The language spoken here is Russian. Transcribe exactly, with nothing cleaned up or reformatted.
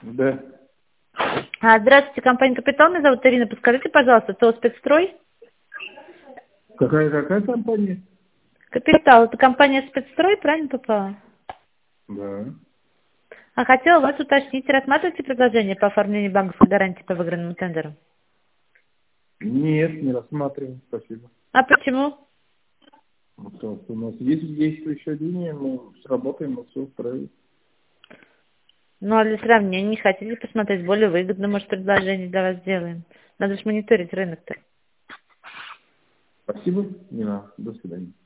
Да. А, здравствуйте, компания «Капитал». Меня зовут Ирина. Подскажите, пожалуйста, ТО «Спецстрой»? Какая, какая компания? «Капитал» — это компания «Спецстрой», правильно попала? Да. А хотела вас уточнить, рассматриваете предложение по оформлению банковской гарантии по выигранному тендеру? Нет, не рассматриваем, спасибо. А почему? Потому что у нас есть действующая линия, мы сработаем, мы все устраиваем. Ну, а для сравнения, не хотите посмотреть более выгодно, может, предложение для вас сделаем? Надо же мониторить рынок-то. Спасибо, не надо. До свидания.